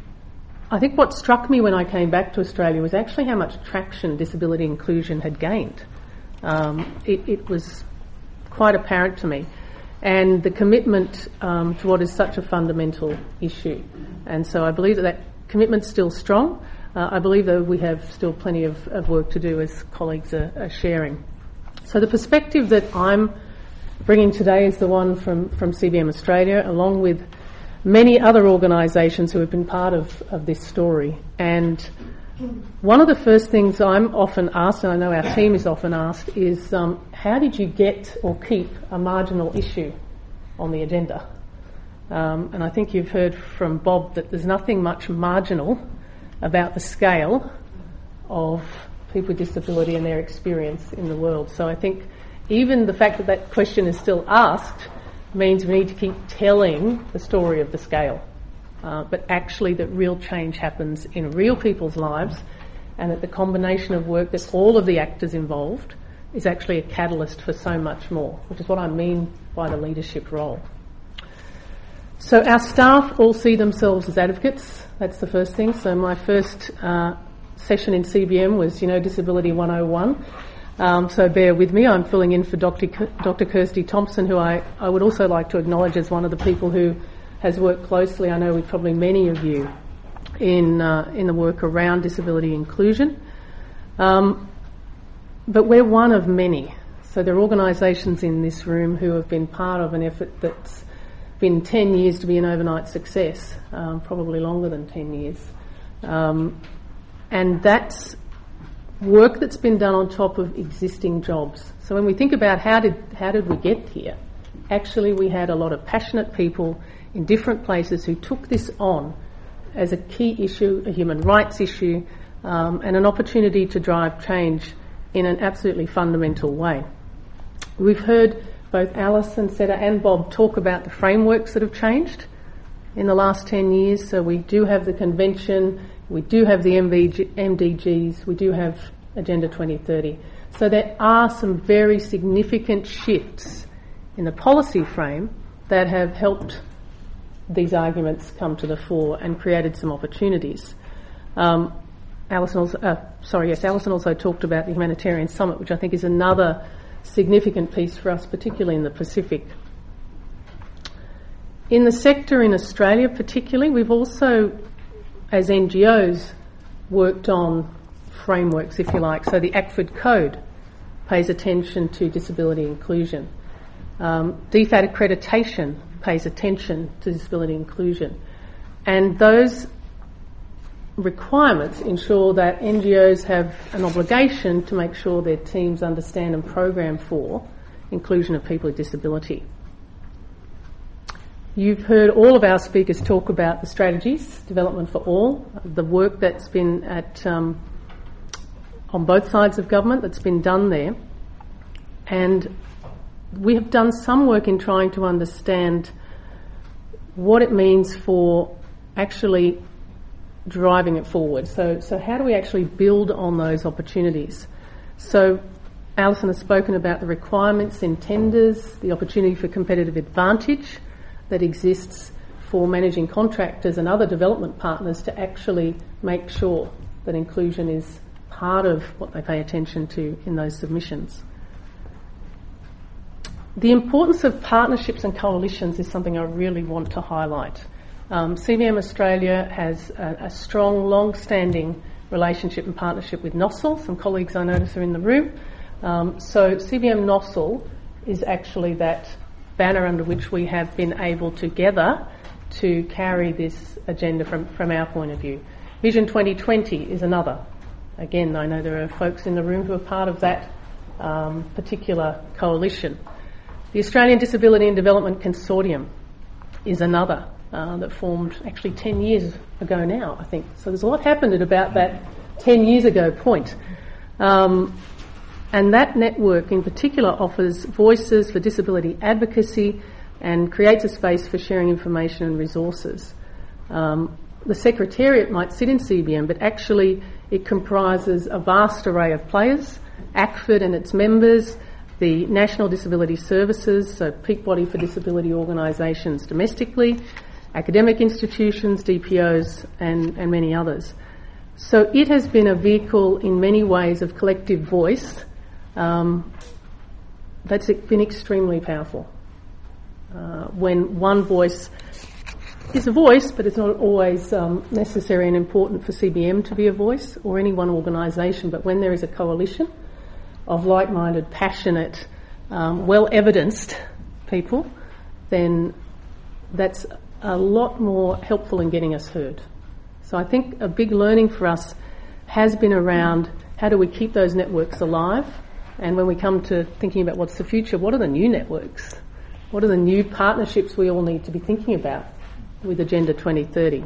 Speaker 4: I think what struck me when I came back to Australia was actually how much traction disability inclusion had gained. Um, it, it was quite apparent to me, and the commitment um, to what is such a fundamental issue. And so I believe that that commitment's still strong. Uh, I believe, though, we have still plenty of, of work to do, as colleagues are, are sharing. So the perspective that I'm bringing today is the one from, from C B M Australia, along with many other organisations who have been part of, of this story. And one of the first things I'm often asked, and I know our team is often asked, is um, how did you get or keep a marginal issue on the agenda? Um, and I think you've heard from Bob that there's nothing much marginal about the scale of people with disability and their experience in the world. So I think even the fact that that question is still asked means we need to keep telling the story of the scale, uh, but actually that real change happens in real people's lives, and that the combination of work that all of the actors involved is actually a catalyst for so much more, which is what I mean by the leadership role. So our staff all see themselves as advocates. That's the first thing. So my first uh, session in C B M was, you know, Disability one oh one. Um, so bear with me. I'm filling in for Doctor K- Doctor Kirsty Thompson, who I, I would also like to acknowledge as one of the people who has worked closely, I know with probably many of you, in uh, in the work around disability inclusion. Um, but we're one of many So there are organisations in this room who have been part of an effort that's been ten years to be an overnight success, um, probably longer than ten years. Um, and that's work that's been done on top of existing jobs. So when we think about how did how did we get here, actually we had a lot of passionate people in different places who took this on as a key issue, a human rights issue, um, and an opportunity to drive change in an absolutely fundamental way. We've heard both Alison, Seta and Bob talk about the frameworks that have changed in the last ten years. So we do have the convention, we do have the M D Gs, we do have Agenda twenty thirty. So there are some very significant shifts in the policy frame that have helped these arguments come to the fore and created some opportunities. Um, Alison also, uh, sorry, yes, Alison also talked about the Humanitarian Summit, which I think is another significant piece for us, particularly in the Pacific. In the sector in Australia particularly, we've also, as N G Os, worked on frameworks, if you like. So the ACFID Code pays attention to disability inclusion. Um, D F A T accreditation pays attention to disability inclusion. And those requirements ensure that N G Os have an obligation to make sure their teams understand and program for inclusion of people with disability. You've heard all of our speakers talk about the strategies, Development for All, the work that's been at um, on both sides of government that's been done there. And we have done some work in trying to understand what it means for actually driving it forward. So, so how do we actually build on those opportunities? So Alison has spoken about the requirements in tenders, the opportunity for competitive advantage that exists for managing contractors and other development partners to actually make sure that inclusion is part of what they pay attention to in those submissions. The importance of partnerships and coalitions is something I really want to highlight. Um, C B M Australia has a, a strong, long-standing relationship and partnership with NOSL. Some colleagues I notice are in the room. Um, so C B M NOSL is actually that banner under which we have been able together to carry this agenda from, from our point of view. Vision twenty twenty is another. Again, I know there are folks in the room who are part of that um, particular coalition. The Australian Disability and Development Consortium is another uh, that formed actually ten years ago now, I think. So there's a lot happened at about that ten years ago point. Um, and that network in particular offers voices for disability advocacy and creates a space for sharing information and resources. Um, the Secretariat might sit in C B M, but actually it comprises a vast array of players, ACFID and its members, the National Disability Services, so peak body for disability organisations domestically, academic institutions, D P Os and, and many others. So it has been a vehicle in many ways of collective voice um, that's been extremely powerful. Uh, when one voice is a voice, but it's not always um, necessary and important for C B M to be a voice or any one organisation, but when there is a coalition of like-minded, passionate, um, well-evidenced people, then that's a lot more helpful in getting us heard. So I think a big learning for us has been around how do we keep those networks alive, and when we come to thinking about what's the future, what are the new networks? What are the new partnerships we all need to be thinking about with Agenda twenty thirty?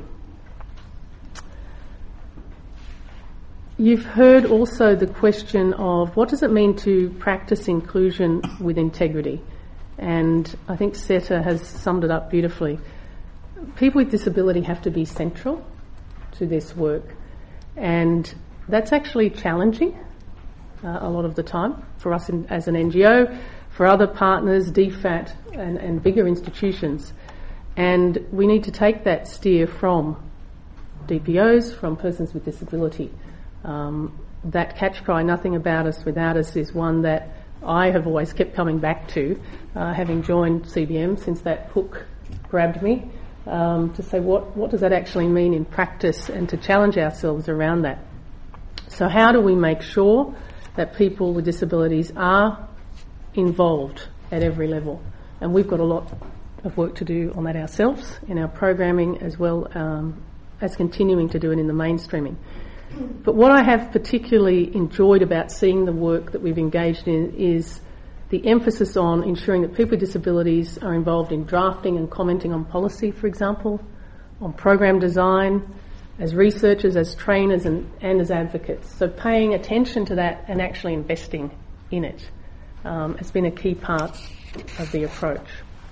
Speaker 4: You've heard also the question of what does it mean to practice inclusion with integrity? And I think Seta has summed it up beautifully. People with disability have to be central to this work, and that's actually challenging uh, a lot of the time for us in, as an N G O, for other partners, D F A T and, and bigger institutions. And we need to take that steer from D P Os, from persons with disability. Um, that catch cry, nothing about us without us, is one that I have always kept coming back to, uh, having joined C B M since that hook grabbed me, um, to say what, what does that actually mean in practice and to challenge ourselves around that. So how do we make sure that people with disabilities are involved at every level. And we've got a lot of work to do on that ourselves in our programming, as well um, as continuing to do it in the mainstreaming. But what I have particularly enjoyed about seeing the work that we've engaged in is the emphasis on ensuring that people with disabilities are involved in drafting and commenting on policy, for example, on program design, as researchers, as trainers and, and as advocates. So paying attention to that and actually investing in it um, has been a key part of the approach.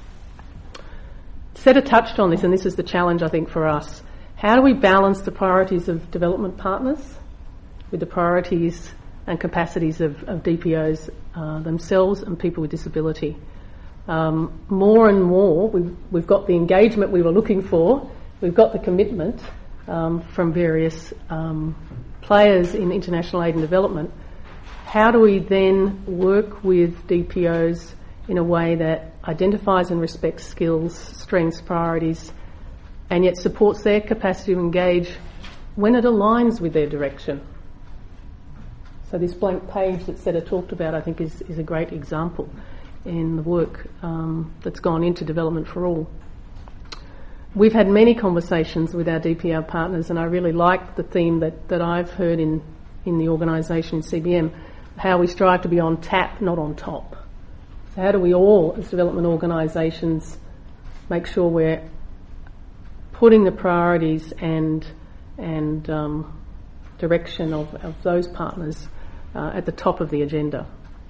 Speaker 4: Seta touched on this, and this is the challenge I think for us. How do we balance the priorities of development partners with the priorities and capacities of, of D P Os uh, themselves and people with disability? Um, more and more, we've, we've got the engagement we were looking for, we've got the commitment um, from various um, players in international aid and development. How do we then work with D P Os in a way that identifies and respects skills, strengths, priorities, and yet supports their capacity to engage when it aligns with their direction? So this blank page that Seta talked about, I think, is, is a great example in the work um, that's gone into Development for All. We've had many conversations with our D P R partners, and I really like the theme that, that I've heard in, in the organisation in C B M, how we strive to be on tap, not on top. So how do we all, as development organisations, make sure we're putting the priorities and and um, direction of, of those partners uh, at the top of the agenda.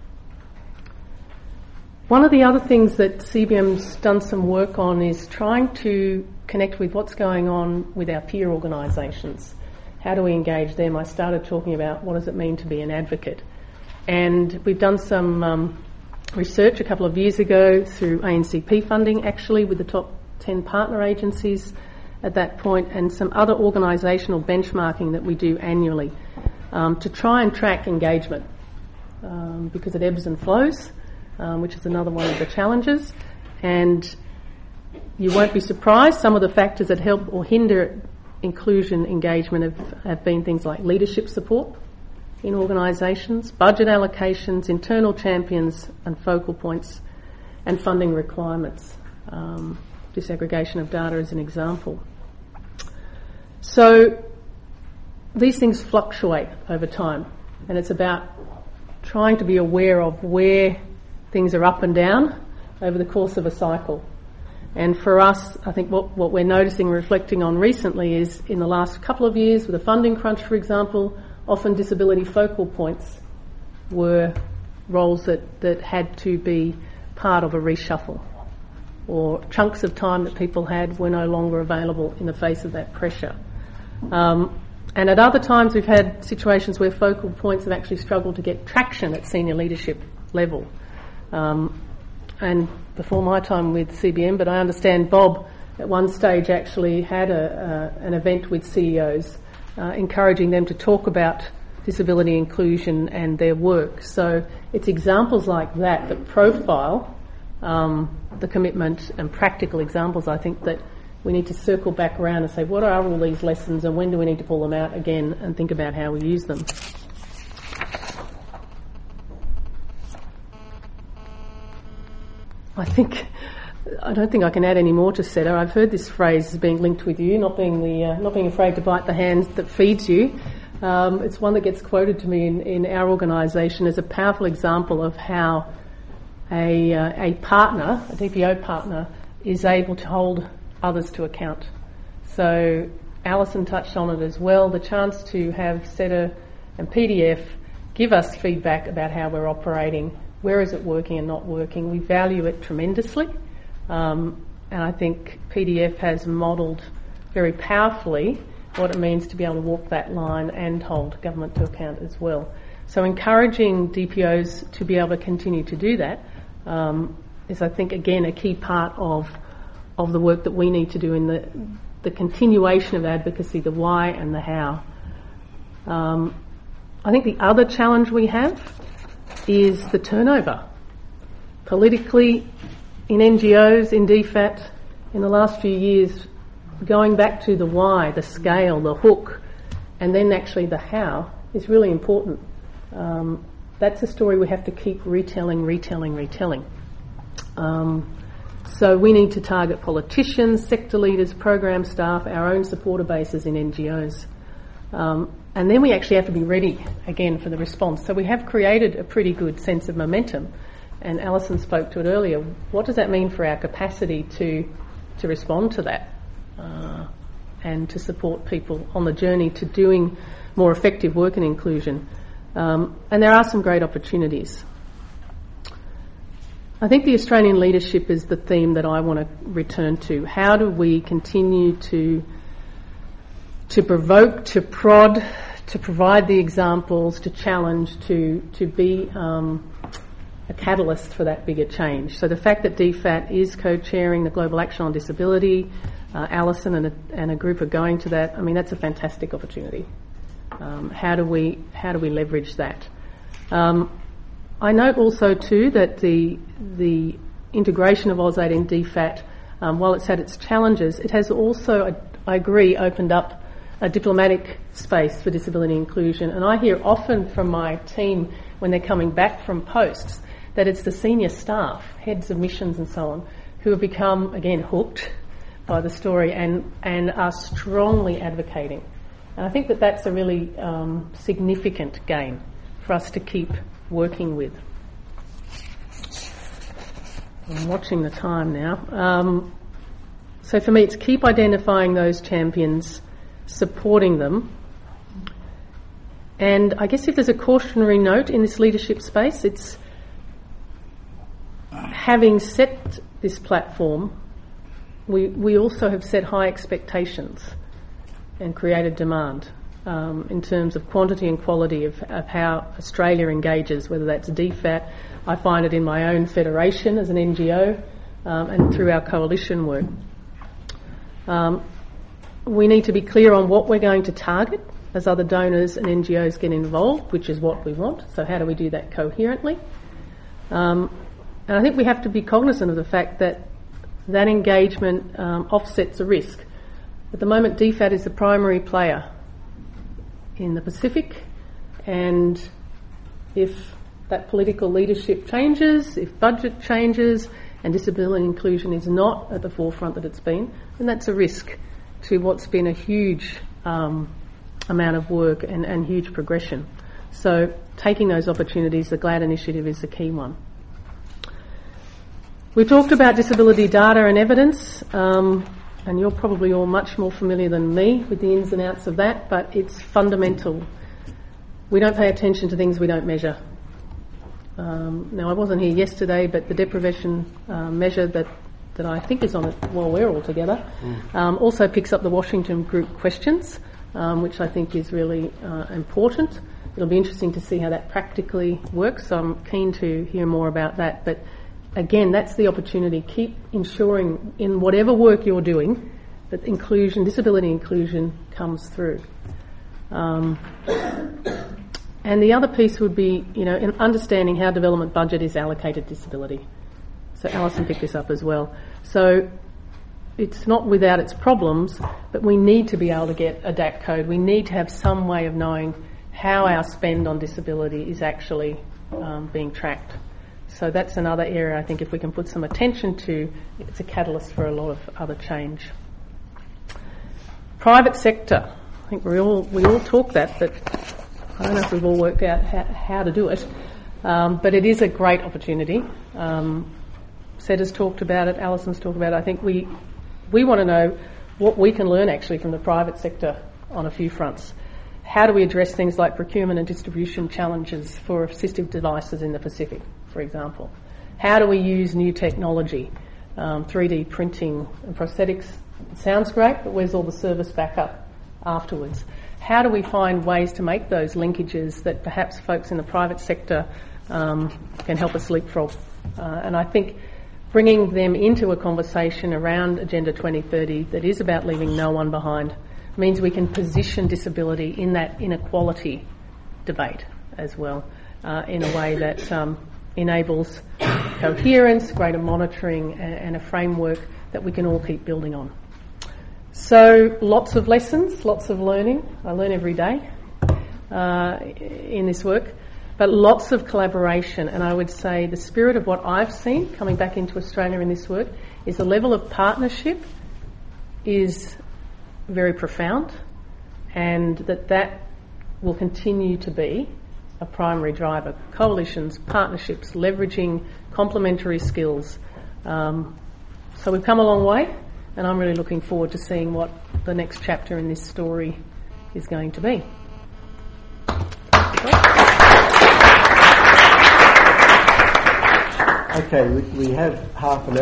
Speaker 4: One of the other things that C B M's done some work on is trying to connect with what's going on with our peer organisations. How do we engage them? I started talking about what does it mean to be an advocate. And we've done some um, research a couple of years ago through A N C P funding, actually, with the top ten partner agencies at that point, and some other organisational benchmarking that we do annually um, to try and track engagement um, because it ebbs and flows, um, which is another one of the challenges. And you won't be surprised, some of the factors that help or hinder inclusion engagement have, have been things like leadership support in organisations, budget allocations, internal champions and focal points, and funding requirements. Um, disaggregation of data is an example. So these things fluctuate over time, and it's about trying to be aware of where things are up and down over the course of a cycle. And for us, I think what, what we're noticing and reflecting on recently is in the last couple of years with a funding crunch, for example, often disability focal points were roles that, that had to be part of a reshuffle, or chunks of time that people had were no longer available in the face of that pressure. Um, and at other times we've had situations where focal points have actually struggled to get traction at senior leadership level. Um, and before my time with C B M, but I understand Bob at one stage actually had a, a, an event with C E Os uh, encouraging them to talk about disability inclusion and their work. So it's examples like that that profile um, the commitment and practical examples, I think, that we need to circle back around and say, what are all these lessons and when do we need to pull them out again and think about how we use them? I think, I don't think I can add any more to Seta. I've heard this phrase as being linked with you, not being the, uh, not being afraid to bite the hand that feeds you. Um, it's one that gets quoted to me in, in our organisation as a powerful example of how a, uh, a partner, a D P O partner, is able to hold others to account. So Alison touched on it as well, the chance to have Seta and P D F give us feedback about how we're operating, where is it working and not working. We value it tremendously, um, and I think P D F has modelled very powerfully what it means to be able to walk that line and hold government to account as well. So encouraging D P Os to be able to continue to do that um, is, I think, again, a key part of of the work that we need to do in the the continuation of advocacy, the why and the how. Um, I think the other challenge we have is the turnover. Politically, in N G Os, in D FAT, in the last few years, going back to the why, the scale, the hook, and then actually the how is really important. Um, that's a story we have to keep retelling, retelling, retelling. Um, so we need to target politicians, sector leaders, program staff, our own supporter bases in N G Os. Um, and then we actually have to be ready again for the response. So we have created a pretty good sense of momentum, and Alison spoke to it earlier. What does that mean for our capacity to to respond to that uh, and to support people on the journey to doing more effective work and inclusion? Um, and there are some great opportunities. I think the Australian leadership is the theme that I want to return to. How do we continue to to provoke, to prod, to provide the examples, to challenge, to to be um, a catalyst for that bigger change? So the fact that D FAT is co-chairing the Global Action on Disability, uh, Alison and a, and a group are going to that. I mean, that's a fantastic opportunity. Um, how do we how do we leverage that? Um, I note also too that the the integration of AusAid in D FAT, um, while it's had its challenges, it has also, I, I agree, opened up a diplomatic space for disability inclusion. And I hear often from my team when they're coming back from posts that it's the senior staff, heads of missions and so on, who have become, again, hooked by the story and, and are strongly advocating. And I think that that's a really um, significant gain for us to keep working with. I'm watching the time now. Um, so for me, it's keep identifying those champions, supporting them. And I guess if there's a cautionary note in this leadership space, it's having set this platform, we, we also have set high expectations and created demand um, in terms of quantity and quality of, of how Australia engages, whether that's D FAT. I find it in my own federation as an N G O um, and through our coalition work. Um, we need to be clear on what we're going to target as other donors and N G Os get involved, which is what we want. So how do we do that coherently? Um, and I think we have to be cognizant of the fact that that engagement um, offsets a risk. At the moment, D FAT is the primary player in the Pacific, and if that political leadership changes, if budget changes and disability inclusion is not at the forefront that it's been, then that's a risk to what's been a huge um, amount of work and, and huge progression. So taking those opportunities, the GLAD initiative is the key one. We talked about disability data and evidence, um, and you're probably all much more familiar than me with the ins and outs of that, but it's fundamental. We don't pay attention to things we don't measure. Um, now, I wasn't here yesterday, but the deprivation uh, measure that, that I think is on it while we're all together mm. um, also picks up the Washington Group questions, um, which I think is really uh, important. It'll be interesting to see how that practically works, so I'm keen to hear more about that. But again, that's the opportunity. Keep ensuring in whatever work you're doing that inclusion, disability inclusion comes through. Um, and the other piece would be, you know, in understanding how development budget is allocated disability. So Alison picked this up as well. So it's not without its problems, but we need to be able to get a D A C code. We need to have some way of knowing how our spend on disability is actually um, being tracked. So that's another area I think if we can put some attention to, it's a catalyst for a lot of other change. Private sector. I think we all we all talk that, but I don't know if we've all worked out how, how to do it. Um, but it is a great opportunity. Um, Seda's talked about it, Alison's talked about it. I think we we want to know what we can learn actually from the private sector on a few fronts. How do we address things like procurement and distribution challenges for assistive devices in the Pacific, for example? How do we use new technology, um, three D printing and prosthetics? It sounds great, but where's all the service backup afterwards? How do we find ways to make those linkages that perhaps folks in the private sector um, can help us leapfrog? Uh, and I think bringing them into a conversation around Agenda twenty thirty that is about leaving no one behind means we can position disability in that inequality debate as well, uh, in a way that um, enables coherence, greater monitoring, and, and a framework that we can all keep building on. So lots of lessons, lots of learning. I learn every day uh, in this work. but lots of collaboration. And I would say the spirit of what I've seen coming back into Australia in this work is the level of partnership is very profound, and that that will continue to be a primary driver. Coalitions, partnerships, leveraging complementary skills. Um, so we've come a long way, and I'm really looking forward to seeing what the next chapter in this story is going to be.
Speaker 1: Okay, we, we have half an hour.